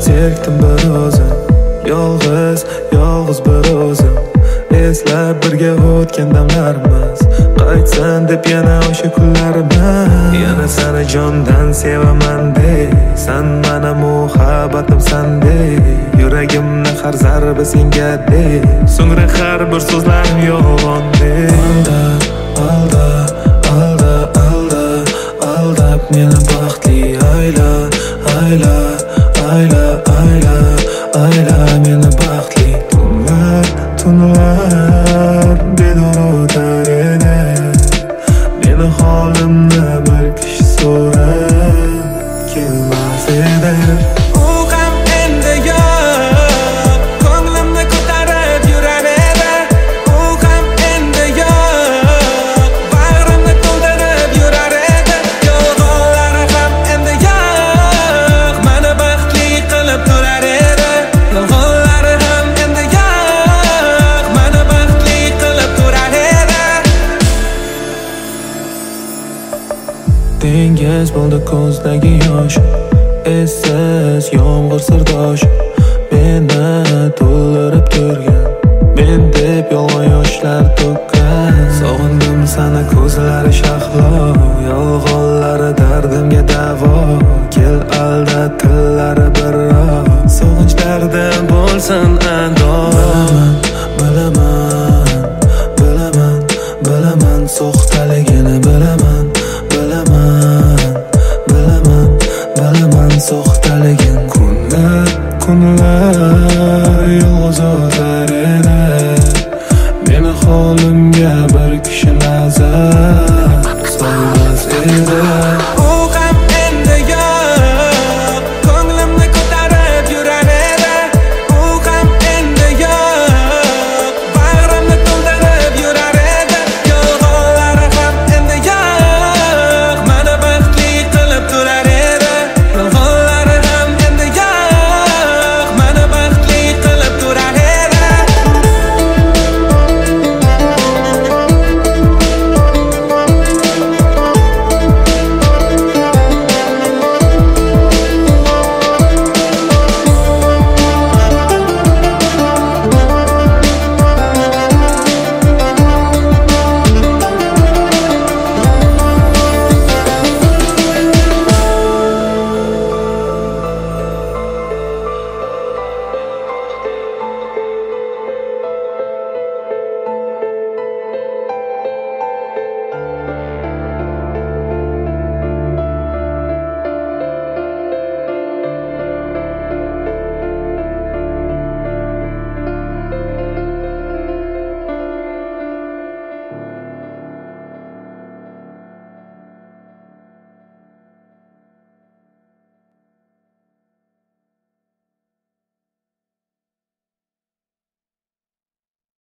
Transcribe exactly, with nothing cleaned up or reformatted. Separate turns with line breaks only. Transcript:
zerikdim bir o'zim, yolg'iz, yolg'iz bir o'zim. Eslab birga o'tgan damlarimiz, qaytsan deb yana o'sha kunlarimiz. Yana seni jondan sevaman dey, san mana muhabbatim sandey. Yuragimni har zarbi senga dey, so'ngra har bir so'zlarim yolg'on dey. Alda, alda, alda, alda, aldab meni baxtli ayla, ayla, ayla, ayla, ayla meni baxtli. Tunlar, tunlar bedor o'tar edi, meni holimni bir kishi so'rab kelmas edi.
U ham endi yo'q, ko'nglimni ko'tarib yurar edi. U ham endi yo'q, bag'rimni to'ldirib yurar edi. Yolg'onlari ham endi yo'q, meni baxtli qilib turar edi. Yolg'onlari ham endi yo'q, meni baxtli qilib turar edi.
Dengiz bo'ldi ko'zdagi yosh, essiz yomg'ir sirdosh, meni to'ldirib turgan, men deb yolg'on yoshlar to'kkan. Sog'indim sana ko'zlari shahlo, yolg'onlari dardimga davo. Kel alda tillari birro, sog'inch dardim bo'lsin ando. Bilaman, bilaman